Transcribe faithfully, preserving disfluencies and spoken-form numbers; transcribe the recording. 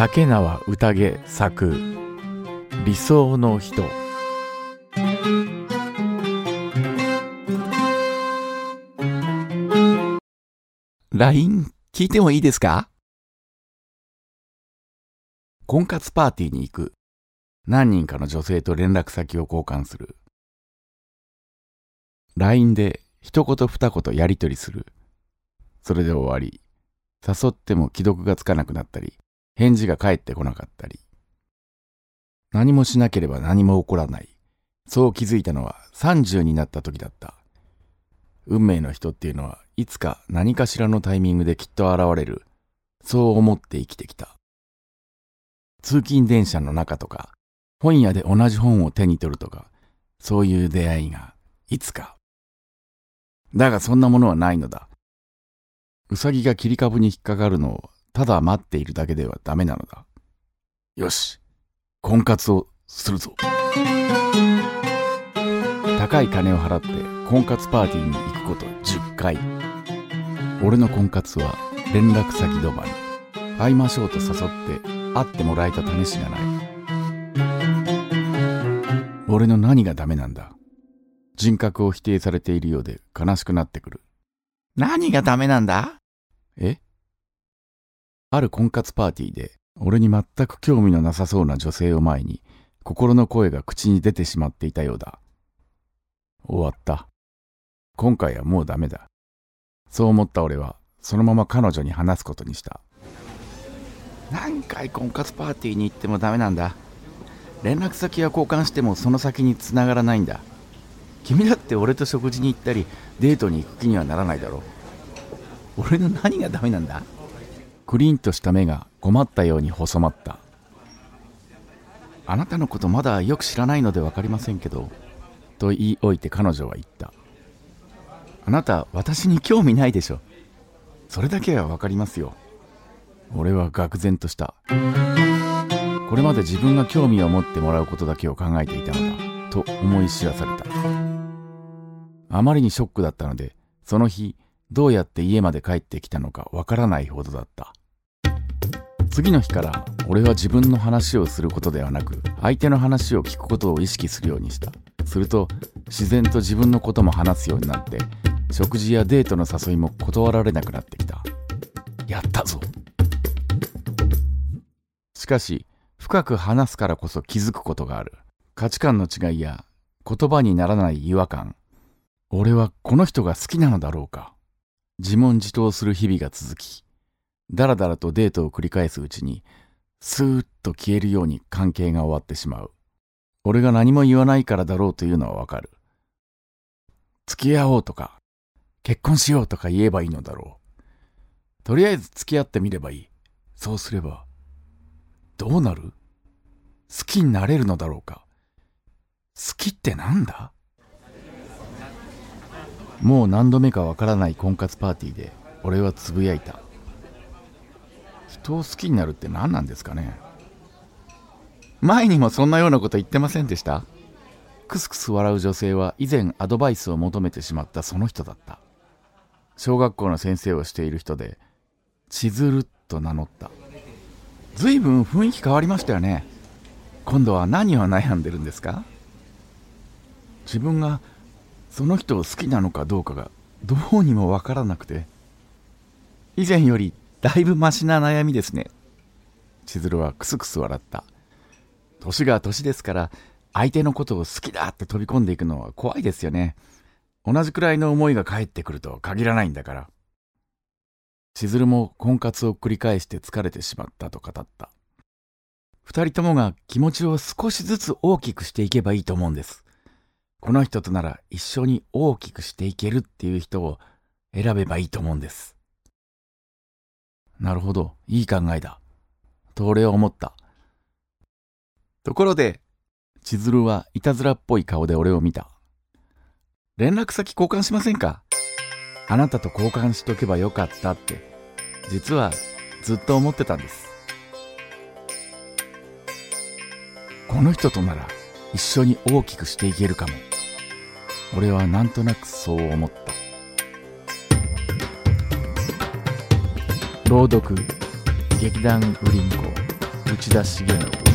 竹縄宴作理想の人。 ライン 聞いてもいいですか？婚活パーティーに行く。何人かの女性と連絡先を交換する。ライン で一言二言やり取りする。それで終わり。誘っても既読がつかなくなったり、返事が返ってこなかったり。何もしなければ何も起こらない。そう気づいたのはさんじゅうになった時だった。運命の人っていうのはいつか何かしらのタイミングできっと現れる。そう思って生きてきた。通勤電車の中とか、本屋で同じ本を手に取るとか、そういう出会いがいつか。だがそんなものはないのだ。ウサギが切り株に引っかかるのをただ待っているだけではダメなのだ。よし、婚活をするぞ。高い金を払って婚活パーティーに行くことじゅっかい。俺の婚活は連絡先止まり。会いましょうと誘って会ってもらえた試しがない。俺の何がダメなんだ。人格を否定されているようで悲しくなってくる。何がダメなんだ？え？ある婚活パーティーで俺に全く興味のなさそうな女性を前に心の声が口に出てしまっていたようだ。終わった。今回はもうダメだ。そう思った俺はそのまま彼女に話すことにした。何回婚活パーティーに行ってもダメなんだ。連絡先は交換してもその先に繋がらないんだ。君だって俺と食事に行ったりデートに行く気にはならないだろう。俺の何がダメなんだ？クリンとした目が困ったように細まった。あなたのことまだよく知らないので分かりませんけど、と言い置いて彼女は言った。あなた私に興味ないでしょ。それだけは分かりますよ。俺は愕然とした。これまで自分が興味を持ってもらうことだけを考えていたのだと思い知らされた。あまりにショックだったので、その日どうやって家まで帰ってきたのかわからないほどだった。次の日から俺は自分の話をすることではなく、相手の話を聞くことを意識するようにした。すると自然と自分のことも話すようになって、食事やデートの誘いも断られなくなってきた。やったぞ。しかし深く話すからこそ気づくことがある。価値観の違いや言葉にならない違和感。俺はこの人が好きなのだろうか。自問自答する日々が続き、だらだらとデートを繰り返すうちに、スーッと消えるように関係が終わってしまう。俺が何も言わないからだろうというのはわかる。付き合おうとか、結婚しようとか言えばいいのだろう。とりあえず付き合ってみればいい。そうすれば、どうなる？好きになれるのだろうか。好きってなんだ？もう何度目かわからない婚活パーティーで俺はつぶやいた。人を好きになるって何なんですかね。前にもそんなようなこと言ってませんでした？クスクス笑う女性は以前アドバイスを求めてしまったその人だった。小学校の先生をしている人で、千鶴と名乗った。ずいぶん雰囲気変わりましたよね。今度は何を悩んでるんですか？自分がその人を好きなのかどうかがどうにもわからなくて。以前よりだいぶマシな悩みですね。千鶴はクスクス笑った。年が年ですから、相手のことを好きだって飛び込んでいくのは怖いですよね。同じくらいの思いが返ってくると限らないんだから。千鶴も婚活を繰り返して疲れてしまったと語った。二人ともが気持ちを少しずつ大きくしていけばいいと思うんです。この人となら一緒に大きくしていけるっていう人を選べばいいと思うんです。なるほど、いい考えだ。と俺は思った。ところで、千鶴はいたずらっぽい顔で俺を見た。連絡先交換しませんか？あなたと交換しとけばよかったって、実はずっと思ってたんです。この人となら一緒に大きくしていけるかも。俺はなんとなくそう思った。朗読劇団ウリンコ。 内田重信